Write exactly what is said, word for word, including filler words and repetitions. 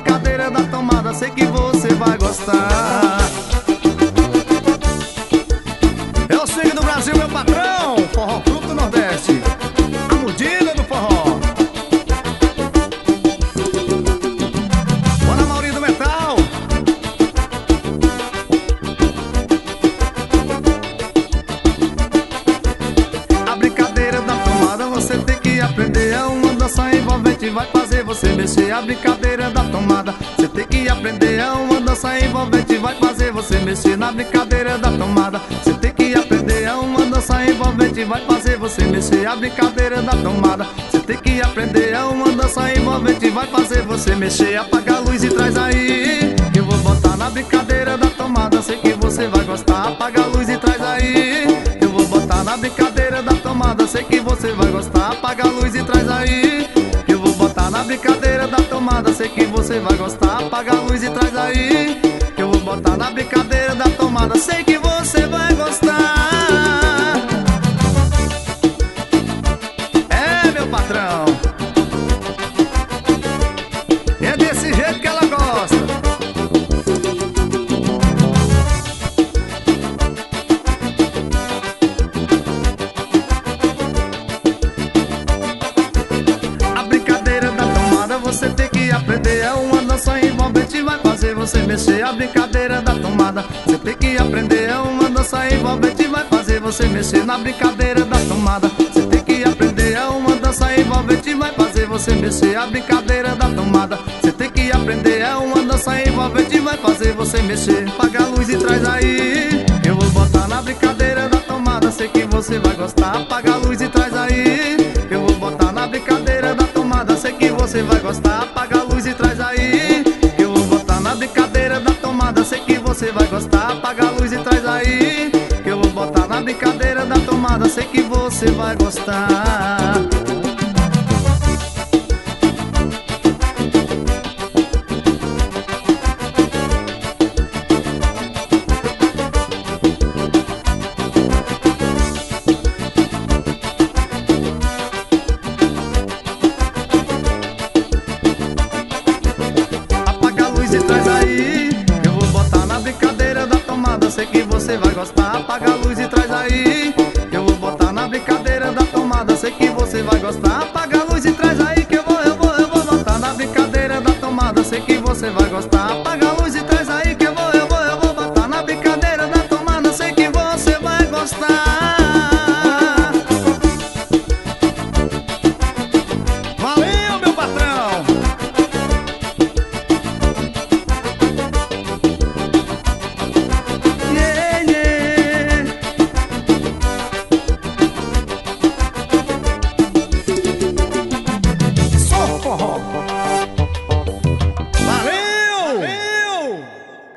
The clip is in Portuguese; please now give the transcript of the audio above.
brincadeira da tomada, sei que você vai gostar. É o swing do Brasil, meu patrão, forró fruto do Nordeste, a mudilha do forró. Bora, Maurinho do Metal. A brincadeira da tomada você tem que aprender, é uma dança envolvente, vai fazer você mexer. A brincadeira da tomada você tem que aprender, é uma dança envolvente, vai fazer você mexer. Na brincadeira da tomada você tem que aprender, é uma dança envolvente, vai fazer você mexer. A brincadeira da tomada você tem que aprender, é uma dança envolvente, vai fazer você mexer. Apaga a luz e traz aí, que eu vou botar na brincadeira da tomada, sei que você vai gostar. Apaga a luz e traz aí, que eu vou botar na brincadeira da tomada, sei que você vai gostar. Apaga a luz e traz aí, que eu vou botar na brincadeira da tomada, sei que você vai gostar. Apaga a luz e traz aí, que eu vou botar na brincadeira da tomada, sei que você vai gostar. É, meu patrão, é desse jeito que ela gosta. A brincadeira da tomada você tem que aprender, é uma dança envolvente, vai fazer você mexer. A brincadeira da tomada você tem que aprender, é uma dança envolvente, vai fazer você mexer. Na brincadeira da tomada você tem que aprender, é uma dança envolvente, vai fazer você mexer. A brincadeira da tomada você tem que aprender, é uma dança envolvente, vai fazer você mexer. Apaga a luz e traz aí, eu vou botar na brincadeira da tomada, sei que você vai gostar. Apaga a luz e traz aí, eu vou botar na brincadeira da tomada, sei que você vai gostar. Apaga a luz e traz aí, eu vou botar na brincadeira da tomada, sei que você vai gostar. Apaga a luz e traz aí, que eu vou botar na brincadeira da tomada, sei que você vai gostar. Apaga a luz e traz aí, eu vou botar na brincadeira da tomada, sei que você vai gostar. Apaga a luz e traz aí, eu vou botar na brincadeira da tomada, sei que você vai gostar. Apaga a luz e traz aí, que eu vou, eu vou, eu vou botar na brincadeira da tomada, sei que você vai gostar. Apaga a luz